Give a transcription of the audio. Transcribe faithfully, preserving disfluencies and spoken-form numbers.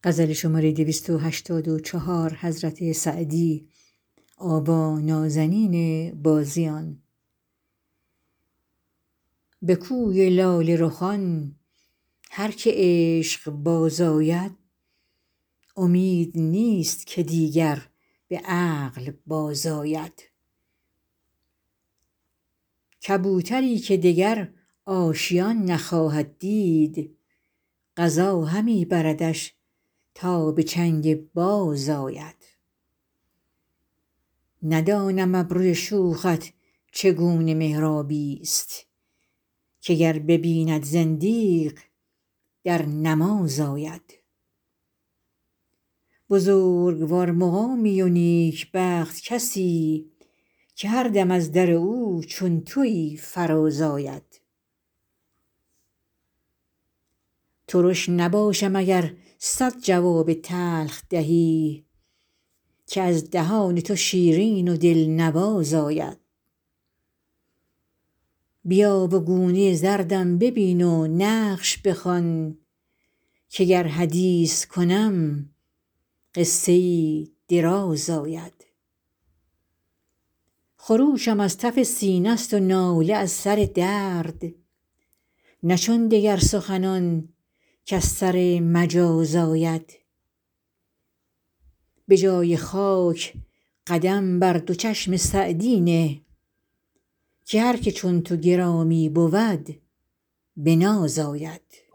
به کوی لاله رخان هر که عشق بازآید امید نیست که دیگر به عقل بازآید کبوتری که دگر آشیان نخواهد دید قضا همی بردش تا به چنگ باز آید ندانم ابروی شوخت چگونه محرابیست که گر ببیند زندیق در نماز آید بزرگوار مقامی و نیکبخت کسی که هر دم از در او چون تویی فراز آید ترش نباشم اگر صد جواب تلخ دهی که از دهان تو شیرین و دلنواز آید بیا و گونه زردم ببین و نقش بخوان که گر حدیث کنم قصه ای دراز آید خروشم از تف سینه ست و ناله از سر درد نه چون دگر سخنان کز سر مجاز آید به جای خاک قدم بر دو چشم سعدی نه که هر که چون تو گرامی بود به ناز آید